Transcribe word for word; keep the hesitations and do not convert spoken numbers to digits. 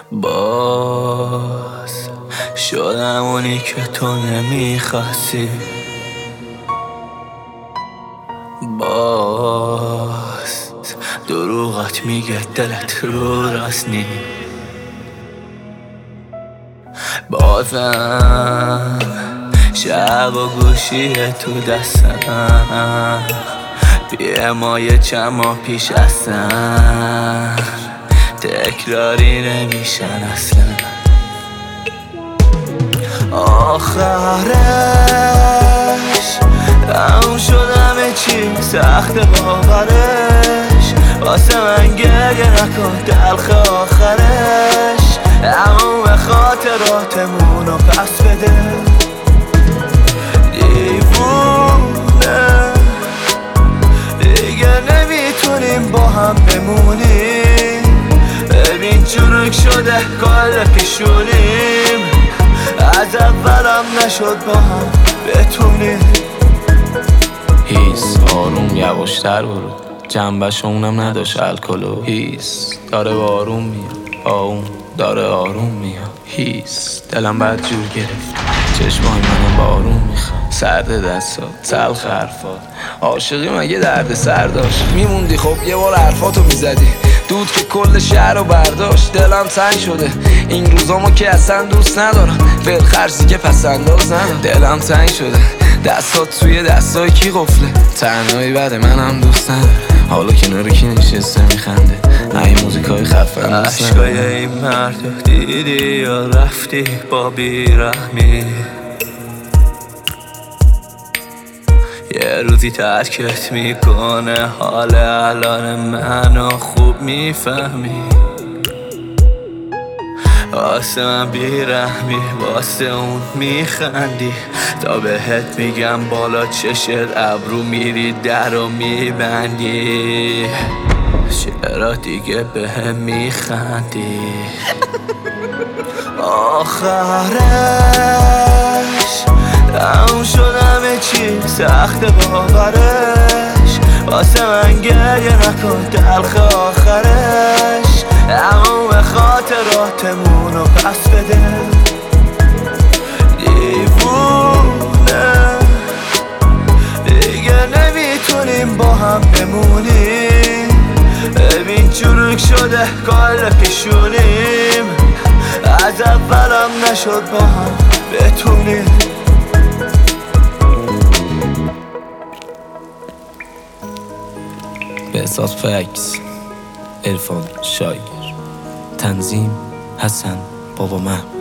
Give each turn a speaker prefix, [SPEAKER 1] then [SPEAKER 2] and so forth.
[SPEAKER 1] باز شدم اونی که تو نمیخواستی، باز دروغات میگه دلت رو راست نی، بازم شب و گوشیه تو دستم، بیمایه چند ماه پیش هستم، تکراری نمیشن اصلا. آخرش تموم شد همه چی، سخت باورش، واسه من گریه نکن تلخ آخرش، تموم خاطراتمونو پس بده. دیوونه دیگه نمیتونیم با هم بمونیم، ببین چروک شده کل پیشونیم، از اولم نشد با هم بتونیم.
[SPEAKER 2] هیس آروم یواشتر برو، جنبش اونم نداشت الکلو. هیس داره بارون میاد، آون داره آروم میاد. هیس دلم بد جور گرفت، چشمای منم بارون میخواد، سرد دستات تلخ حرفات، عاشقی مگه درد سر داشت؟ میموندی خب یه بار حرفاتو میزدی، دود که کل شهر رو برداشت. دلم تنگ شده این روزامو که اصلا دوست ندارم، فعل خرجی که پس انداز ندارم. دلم تنگ شده دستات توی دستای کی قفله، تنهایی بعد منم دوست نداره، حالا کنار کی نشسته میخنده، این موزیکای خفن دوست نداره.
[SPEAKER 1] عشقای این مرد دیدی یا رفتی با بیرحمی، یه روزی ترکت میکنه، حال الان منو خوب میفهمی، واسه من بیرحمی واسه اون میخندی، تا بهت میگم بالا چشت ابرو میری در و میبندی، چرا دیگه بهم میخندی؟ آخرش تموم شد همه چی، سخت باورش، واسه من گریه نکن تلخ آخرش، تموم خاطراتمونو پس بده. دیوونه دیگه نمیتونیم با هم بمونیم، ببین چروک شده کل پیشونیم، از اولم نشد با هم بتونیم.
[SPEAKER 2] بهزاد فکس، عرفان شایر، تنظیم حسن بابا محمود.